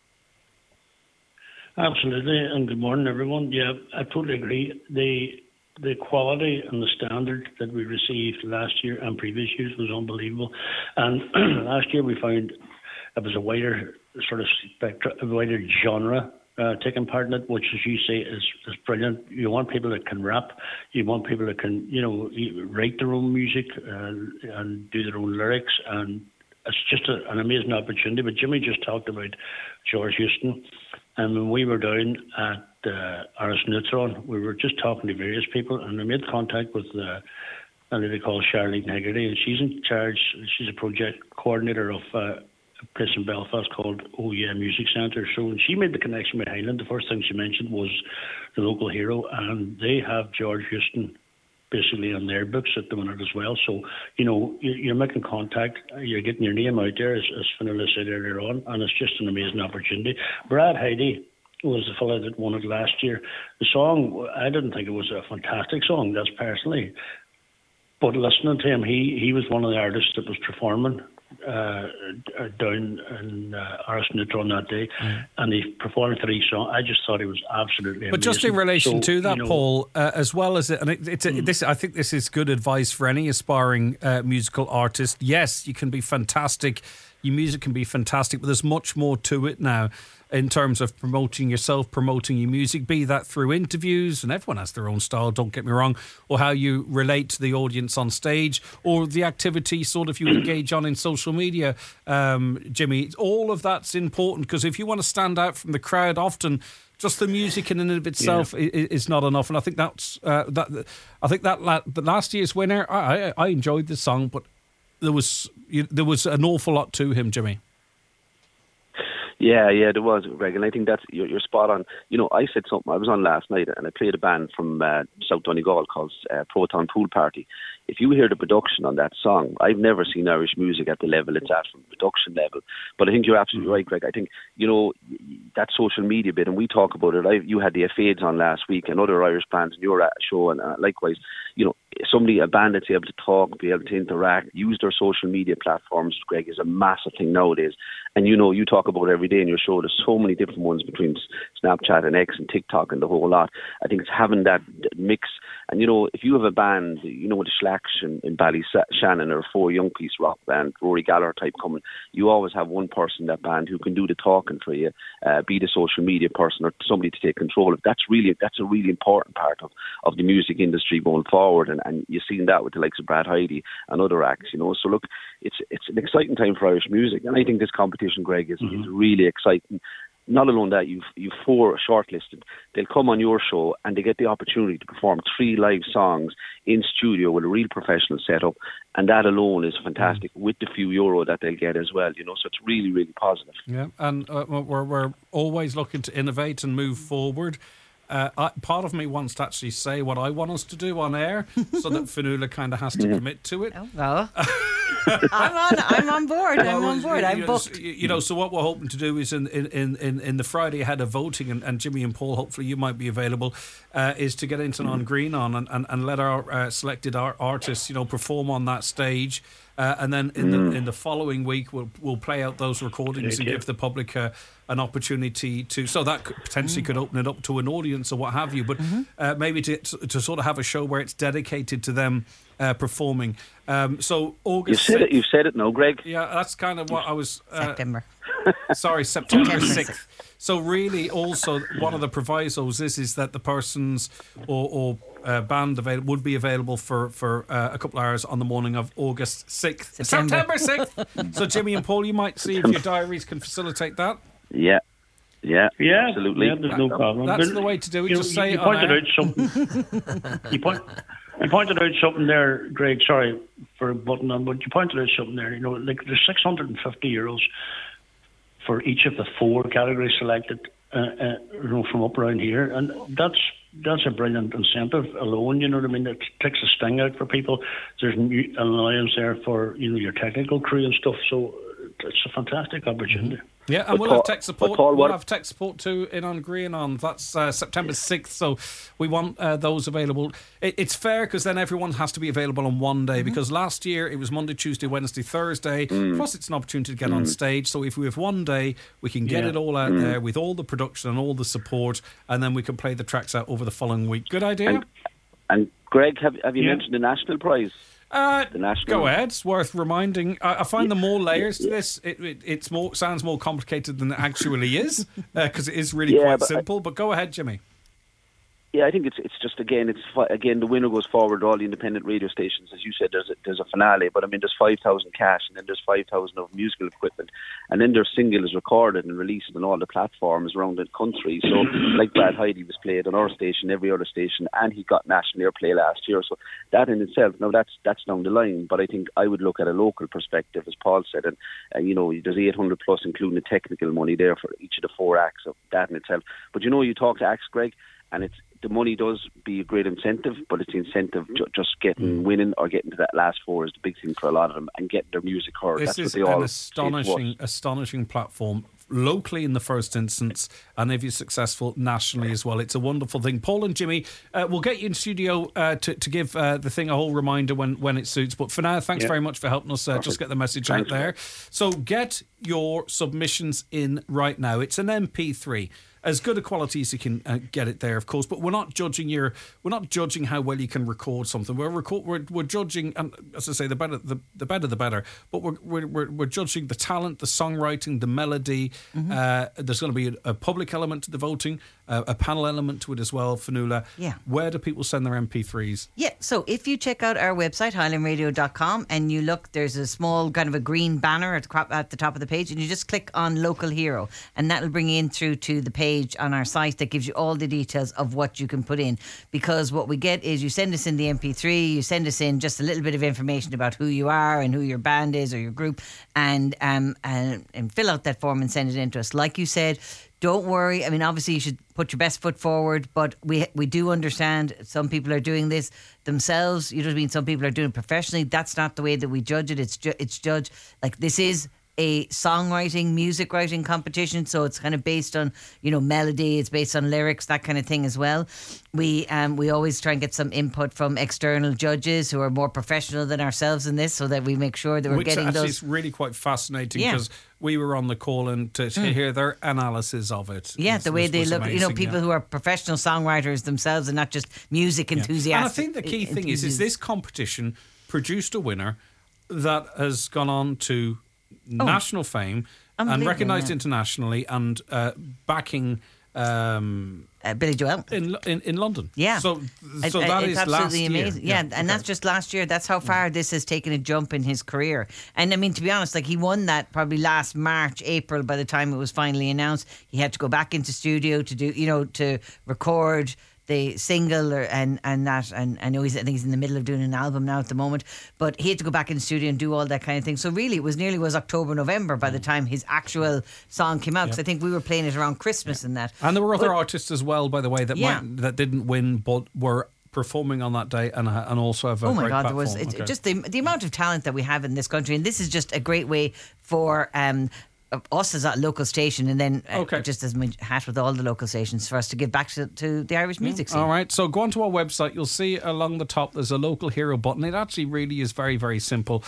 Absolutely, and good morning, everyone. Yeah, I totally agree. The quality and the standard that we received last year and previous years was unbelievable. And last year we found it was a wider sort of spectrum, a wider genre taking part in it, which, as you say, is brilliant. You want people that can rap. You want people that can, write their own music and do their own lyrics. And it's just an amazing opportunity. But Jimmy just talked about George Houston. And when we were down at Ars Neutron, we were just talking to various people, and I made contact with a lady called Charlene Hegarty, and she's in charge. She's a project coordinator of a place in Belfast called Oh Yeah Music Centre. So when she made the connection with Highland, the first thing she mentioned was the local hero, and they have George Houston basically on their books at the minute as well. So, you're making contact, you're getting your name out there, as Fionnuala said earlier on, and it's just an amazing opportunity. Brad Heidi was the fellow that won it last year. The song, I didn't think it was a fantastic song, that's personally. But listening to him, he was one of the artists that was performing down in Ars Neutron that day, and he performed 3 songs. I just thought he was absolutely amazing. But just in relation to that, Paul, as well as it, and this, I think this is good advice for any aspiring musical artist. Yes, you can be fantastic. Your music can be fantastic, but there's much more to it now in terms of promoting yourself, promoting your music, be that through interviews, and everyone has their own style, don't get me wrong, or how you relate to the audience on stage, or the activity sort of you engage on in social media, Jimmy. All of that's important, because if you want to stand out from the crowd, often just the music in and of itself is not enough. And I think that's the last year's winner, I enjoyed the song, but there was an awful lot to him, Jimmy. Yeah, there was, Greg, and I think that's you're spot on. I said something. I was on last night, and I played a band from South Donegal called Proton Pool Party. If you hear the production on that song, I've never seen Irish music at the level it's at from the production level. But I think you're absolutely right, Greg. I think that social media bit, and we talk about it. You had the Fades on last week, and other Irish bands in your show, and likewise, a band that's able to talk, be able to interact, use their social media platforms, Greg, is a massive thing nowadays. And you talk about it every day in your show. There's so many different ones between Snapchat and X and TikTok and the whole lot. I think it's having that mix. And if you have a band, with the Slacks in Ballyshannon, or a 4 young piece rock band, Rory Gallagher type coming, you always have one person in that band who can do the talking for you, be the social media person, or somebody to take control of. That's a really important part of the music industry going forward. And you're seeing that with the likes of Brad Heidi and other acts, So look, it's an exciting time for Irish music, and I think this competition, Greg, is really exciting. Not alone that, you've 4 shortlisted. They'll come on your show and they get the opportunity to perform 3 live songs in studio with a real professional setup, and that alone is fantastic, with the few euro that they'll get as well. So it's really, really positive. Yeah, and we're always looking to innovate and move forward. Part of me wants to actually say what I want us to do on air, so that Fionnuala kind of has to commit to it. I'm on board. I'm booked. So what we're hoping to do is in the Friday ahead of voting, and Jimmy and Paul, hopefully you might be available, is to get Inton on Green on and let our selected artists, perform on that stage. And then in the following week, we'll play out those recordings and give the public an opportunity to. So that potentially could open it up to an audience or what have you. But maybe to sort of have a show where it's dedicated to them performing. So August. You've said it now, Greg. Yeah, that's kind of what I was. September. Sorry, September 6th. So really, also one of the provisos is that the persons or band would be available for a couple of hours on the morning of August 6th. September 6th. So Jimmy and Paul, you might see if your diaries can facilitate that. Yeah, absolutely. Yeah, there's no problem. That's the way to do it. Just say you pointed out something. You pointed out something there, Greg. Sorry for butting on, but you pointed out something there. There's 650 euros for each of the 4 categories selected, from up around here, and that's a brilliant incentive alone. You know what I mean? It takes a sting out for people. There's an allowance there for your technical crew and stuff. So it's a fantastic opportunity. Yeah, and we'll have tech support. We'll have tech support too in on Green on. That's September 6th, so we want those available. It's fair because then everyone has to be available on one day, because last year it was Monday, Tuesday, Wednesday, Thursday. Plus it's an opportunity to get on stage. So if we have one day, we can get it all out there with all the production and all the support, and then we can play the tracks out over the following week. Good idea? And Greg, have you mentioned the national prize? The national. Go ahead. It's worth reminding. I find the more layers to this, it's more sounds more complicated than it actually is, because it is really quite simple. But go ahead, Jimmy. Yeah, I think it's just again the winner goes forward to all the independent radio stations. As you said, there's a finale, but I mean there's 5,000 cash, and then there's 5,000 of musical equipment, and then their single is recorded and released on all the platforms around the country. So like Brad Heidi was played on our station, every other station, and he got national airplay last year. So that in itself, now that's down the line. But I think I would look at a local perspective, as Paul said, and there's 800 plus, including the technical money there for each of the 4 acts of that in itself. But you talk to acts, Greg, and the money does be a great incentive, but it's the incentive just winning or getting to that last 4 is the big thing for a lot of them, and getting their music heard. This is an astonishing platform, locally in the first instance, and if you're successful nationally as well. It's a wonderful thing. Paul and Jimmy, we'll get you in studio to give the thing a whole reminder when it suits. But for now, thanks very much for helping us just get the message out there. So get your submissions in right now. It's an MP3. As good a quality as you can get it there, of course. But we're not judging how well you can record something. We're judging, and as I say, the better the better. But we're judging the talent, the songwriting, the melody. There's going to be a public element to the voting, a panel element to it as well. Fionnuala, where do people send their MP3s? Yeah, so if you check out our website, highlandradio.com, and you look, there's a small kind of a green banner at the top of the page, and you just click on Local Hero, and that'll bring you in through to the page on our site that gives you all the details of what you can put in. Because what we get is you send us in the MP3, you send us in just a little bit of information about who you are and who your band is or your group, and fill out that form and send it in to us. Like you said, don't worry. I mean, obviously you should put your best foot forward, but we do understand some people are doing this themselves. You know what I mean? Some people are doing it professionally. That's not the way that we judge it. It's judged like this is a songwriting, music writing competition, so it's kind of based on melody, it's based on lyrics, that kind of thing as well. We always try and get some input from external judges who are more professional than ourselves in this, so that we make sure that we're getting those. Which is really quite fascinating, because we were on the call, and to hear their analysis of it. Yeah, the way they look, amazing, people who are professional songwriters themselves and not just music enthusiasts. And I think the key thing is this competition produced a winner that has gone on to national fame and recognised internationally, and backing Billy Joel in London. Yeah, so that is absolutely last amazing. Year. Yeah, and that's just last year. That's how far this has taken a jump in his career. And I mean, to be honest, like he won that probably last March, April. By the time it was finally announced, he had to go back into studio to do, to record the single and I know I think he's in the middle of doing an album now at the moment, but he had to go back in the studio and do all that kind of thing. So really it was nearly October, November by the time his actual song came out, because I think we were playing it around Christmas and that. And there were other artists as well, by the way, that didn't win but were performing on that day and also have a great platform. There was just the amount of talent that we have in this country, and this is just a great way for us as a local station, and then just as my hat with all the local stations, for us to give back to the Irish music scene. All right, so go onto our website. You'll see along the top there's a Local Hero button. It actually really is very, very simple.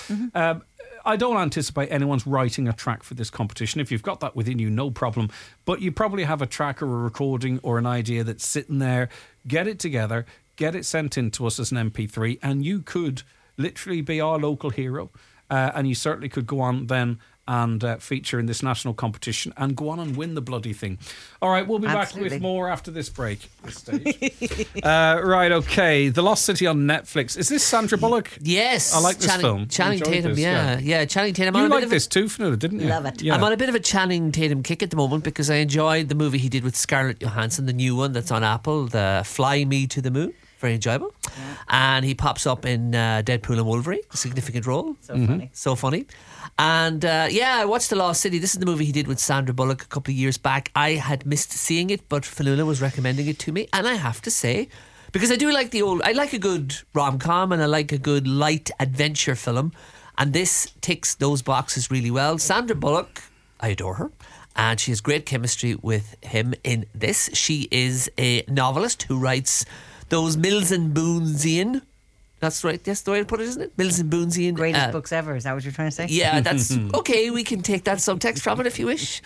I don't anticipate anyone's writing a track for this competition. If you've got that within you, no problem. But you probably have a track or a recording or an idea that's sitting there. Get it together, get it sent in to us as an MP3, and you could literally be our local hero. And you certainly could go on then and feature in this national competition and go on and win the bloody thing. All right, we'll be back with more after this break. This stage. Right, okay. The Lost City on Netflix. Is this Sandra Bullock? Yes. I like this film. Channing Tatum, Channing Tatum. You liked this too, Fionnuala, didn't you? Love it. Yeah. I'm on a bit of a Channing Tatum kick at the moment, because I enjoyed the movie he did with Scarlett Johansson, the new one that's on Apple, the Fly Me to the Moon. Very enjoyable. Yeah. And he pops up in Deadpool and Wolverine, a significant role. So funny. And I watched The Lost City. This is the movie he did with Sandra Bullock a couple of years back. I had missed seeing it, but Fionnuala was recommending it to me, and I have to say, because I do like I like a good rom-com and I like a good light adventure film, and this ticks those boxes really well. Sandra Bullock, I adore her, and she has great chemistry with him in this. She is a novelist who writes those Mills and Boonesian That's right. That's the way to put it, isn't it? Mills and Boonesian. Greatest books ever. Is that what you're trying to say? Yeah, that's okay. We can take that subtext from it if you wish.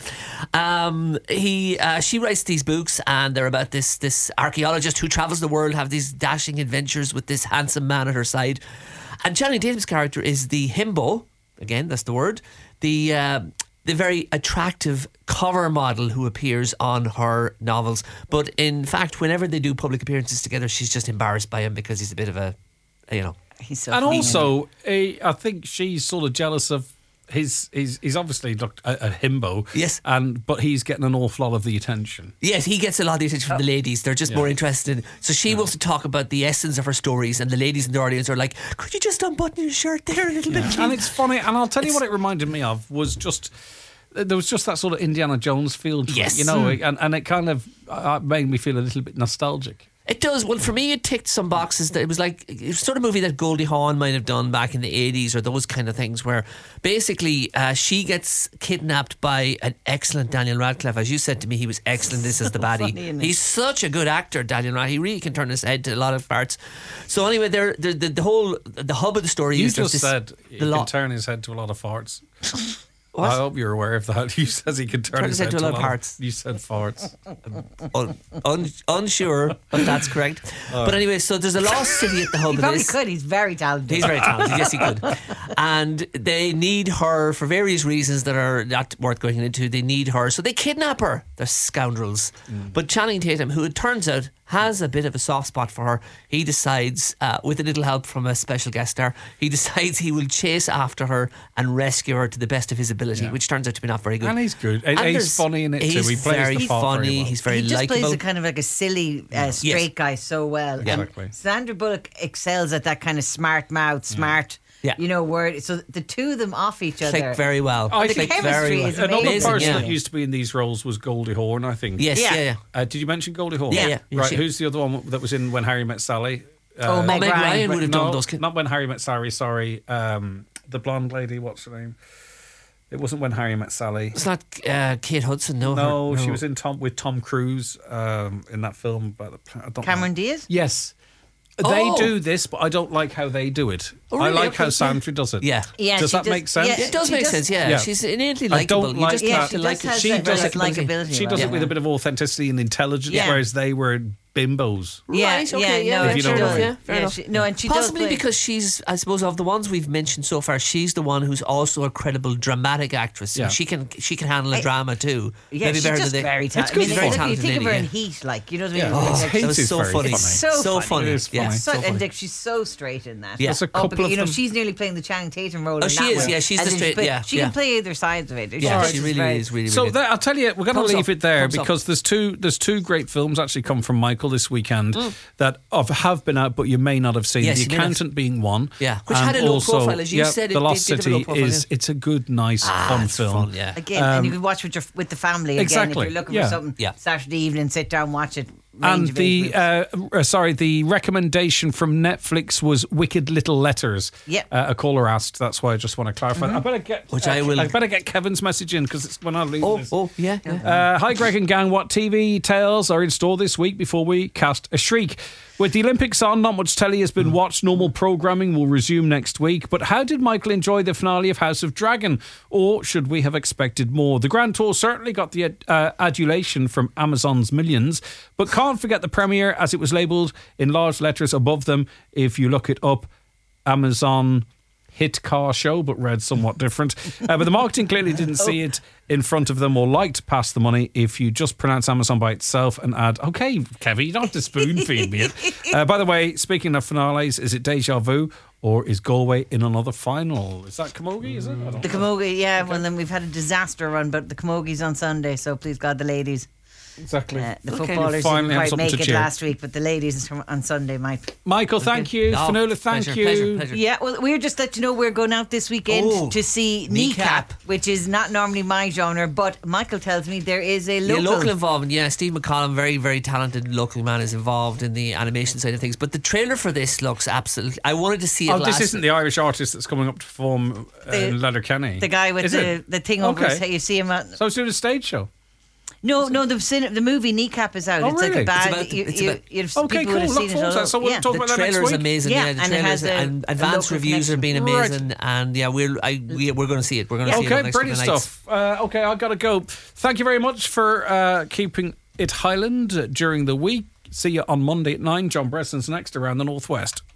She writes these books, and they're about this archaeologist who travels the world, have these dashing adventures with this handsome man at her side. And Channing Tatum's character is the himbo. Again, that's the word. The very attractive cover model who appears on her novels. But in fact, whenever they do public appearances together, she's just embarrassed by him because he's a bit of a, He's so And funny. also, I think she's sort of jealous of he's obviously a himbo. Yes. But he's getting an awful lot of the attention. Yes, he gets a lot of the attention from the ladies. They're just more interested. So she wants to talk about the essence of her stories, and the ladies in the audience are like, could you just unbutton your shirt there a little bit, please? And it's funny, and I'll tell you what it reminded me of was just there was just that sort of Indiana Jones feel to Yes. it, and it kind of made me feel a little bit nostalgic. It does. Well, for me, it ticked some boxes. That it was like it was sort of movie that Goldie Hawn might have done back in the 80s, or those kind of things, where basically she gets kidnapped by an excellent Daniel Radcliffe. As you said to me, he was excellent. This is the baddie. funny, isn't he? He's such a good actor, Daniel Radcliffe. He really can turn his head to a lot of parts. So anyway, the hub of the story You is just this, said he the can turn his head to a lot, of farts. What? I hope you're aware of that. You says he can turn his head to a lot of parts. You said farts. unsure if that's correct. But anyway, so there's a lost city at the hub He of probably this. could. He's very talented. He's very talented, yes he could. And they need her for various reasons that are not worth going into. They need her, so they kidnap her. They're scoundrels. But Channing Tatum, who it turns out has a bit of a soft spot for her, he decides, with a little help from a special guest star, he decides he will chase after her and rescue her to the best of his ability, which turns out to be not very good. And he's good. And He's there's- funny in it too. He's He plays very the part funny. very well. He's very He just plays likeable. a kind of like a silly straight guy so well. Exactly. And Sandra Bullock excels at that kind of smart mouth, smart, Yeah. word. So the two of them off each other. Click very well. I think Click chemistry very well. is Another amazing, person yeah. that used to be in these roles was Goldie Hawn, I think. Yes, Yeah. yeah. Did you mention Goldie Hawn? Yeah, yeah. Right. She- Who's the other one that was in When Harry Met Sally? Meg Meg Ryan. Ryan would have done No, those. not When Harry Met Sally. Sorry, the blonde lady. What's her name? It wasn't When Harry Met Sally. It's not Kate Hudson, no. No, she was in with Tom Cruise in that film. But I don't Cameron know. Diaz? Yes. Oh. They do this, but I don't like how they do it. Oh, I really? like Okay, how yeah. Sandra does it. Yeah. Yeah, Does she that does- make sense? yeah, It does She make does- sense, yeah. Yeah. She's innately I don't likeable. You like just that. have to she like does her. has She that does nice it likability. She about does her. it with a bit of authenticity and intelligence, Yeah. whereas they were bimbos. Yeah, Right, okay, yeah, no, If you she know what I does. mean. Yeah, fair enough. No, and she Possibly does play- because she's, I suppose, of the ones we've mentioned so far, she's the one who's also a credible dramatic actress. Yeah. She can handle a drama too. Yeah, Maybe she's better just than very It's talented. good I mean, fun. if you Talented think of her lady, in yeah. Heat, like, you know what I mean? Yeah. Like, Heat That was is so very funny. funny. So funny. It is Yeah, funny. so funny. And like, she's so straight in that. Yeah. There's a Oh, couple but, of them. she's nearly playing the Channing Tatum role. Oh, in she that is, one. yeah, she's As the in, straight- but yeah, She yeah. can play either sides of it. Yeah, just she really very- is really, So really I'll tell you, we're going to Thumbs leave up. it there Thumbs up. because there's two great films actually come from Michael this weekend that have been out, but you may not have seen. Yes, The you may not. Accountant being one, Yeah, which and had a low also, profile, as you yeah, said. The Lost it did have a low City profile, is yeah. it's a good, nice, fun it's film. fun, yeah. Again, and you could watch with the family again Exactly, if you're looking yeah. for something. Yeah. Saturday evening, sit down, watch it. And Range of age groups. the recommendation from Netflix was Wicked Little Letters. Yep. A caller asked. That's why I just want to clarify. I better get Which I will- I better get Kevin's message in because it's when I leave this. Yeah, yeah. Hi, Greg and gang. What TV tales are in store this week before we cast a shriek? With the Olympics on, not much telly has been watched. Normal programming will resume next week. But how did Michael enjoy the finale of House of Dragon? Or should we have expected more? The Grand Tour certainly got the adulation from Amazon's millions, but can't forget the premiere as it was labelled in large letters above them. If you look it up, Amazon hit car show, but read somewhat different. But the marketing clearly didn't see it in front of them or liked pass the money. If you just pronounce Amazon by itself and add, okay, Kevin, you don't have to spoon feed me it. By the way, speaking of finales, is it Deja Vu or is Galway in another final? Is that Camogie, is it? I don't The know. Camogie, yeah. Well, then we've had a disaster run, but the Camogie's on Sunday, so please God, the ladies. Exactly. The Okay. footballers Finally didn't have quite something make to it cheer. last week, but the ladies on Sunday might. Michael, thank you. Oh, Fionnuala, thank pleasure, you. pleasure. Yeah, well, we're just let you know we're going out this weekend Oh, to see Kneecap. Kneecap, which is not normally my genre, but Michael tells me there is a Yeah, local. local involvement. Yeah, Steve McCollum, very, very talented local man, is involved in the animation side of things. But the trailer for this looks absolutely. I wanted to see it. Oh, this last isn't the Irish artist that's coming up to perform in Letterkenny. the guy with Is it? the thing over his Okay. head. You see him at. So I was doing a stage show. No, the movie Kneecap is out. Oh, it's like really? a bad. Okay, people would have cool. Look seen it forward to that. So we'll talk about The that next trailer's week. amazing. Yeah, Yeah, the and it trailers has and advanced local reviews have been Right. amazing. And yeah, we're going to see it. We're going to see it. Okay, on next brilliant couple of nights. stuff. Okay, I've got to go. Thank you very much for keeping it Highland during the week. See you on Monday at 9. John Bresson's next around the Northwest.